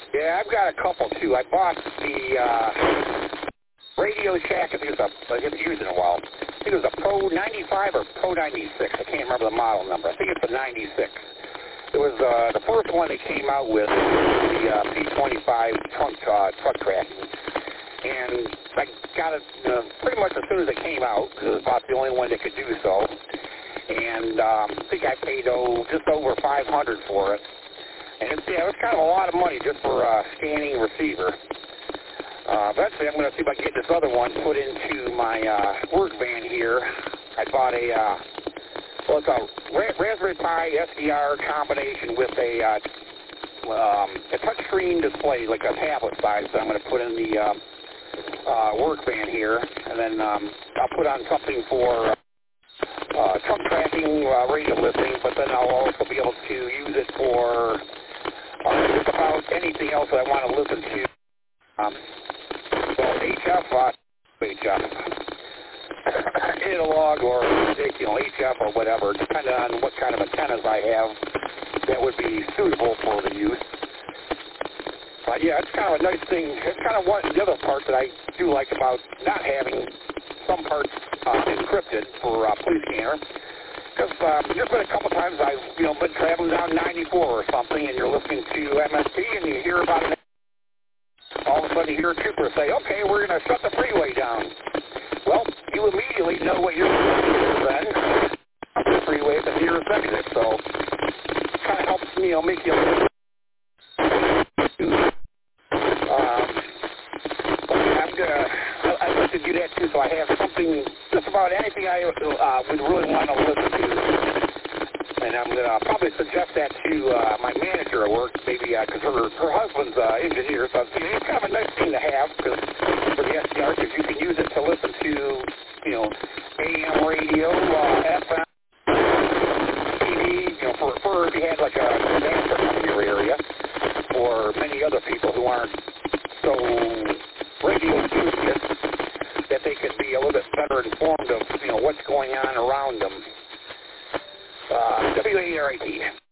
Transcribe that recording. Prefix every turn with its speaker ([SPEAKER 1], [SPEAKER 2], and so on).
[SPEAKER 1] Yeah, I've got a couple too. I bought the Radio Shack. I think it's I haven't used it in a while. I think it was a Pro 95 or Pro 96. I can't remember the model number. I think it's a 96. It was the first one they came out with, the P25 truck tracking. And I got it pretty much as soon as it came out, because it was about the only one that could do so. And I think I paid just over $500 for it. And it was kind of a lot of money just for a scanning receiver. Eventually, I'm going to see if I can get this other one put into my work van here. I bought it's a Raspberry Pi SDR combination with a touchscreen display, like a tablet size, that I'm going to put in the work van here. And then I'll put on something for truck tracking, radio listening, but then I'll also be able to use it for just about anything else that I want to listen to. HF, analog or HF or whatever, depending on what kind of antennas I have that would be suitable for the use. But yeah, it's kind of a nice thing. It's kind of one of the other parts that I do like about not having some parts encrypted for police scanner. Because there's been a couple times I've been traveling down 94 or something, and you're listening to MSP, and you hear about it. All of a sudden you hear a trooper say, "Okay, we're going to shut the freeway down." Well, you immediately know what you're going to do then. The freeway is the nearest exit, so it kind of helps make you. I'd like to do that too, so I have something, just about anything I would really want to listen to. And I'm going to probably suggest that to my manager at work, maybe, because her husband's engineer, so it's kind of a nice thing to have for the SDR, because you can use it to listen to, AM radio, FM, TV, for if you had like a disaster in your area, or many other people who aren't so radio enthusiasts, that they could be a little bit better informed of, what's going on around them. WARID.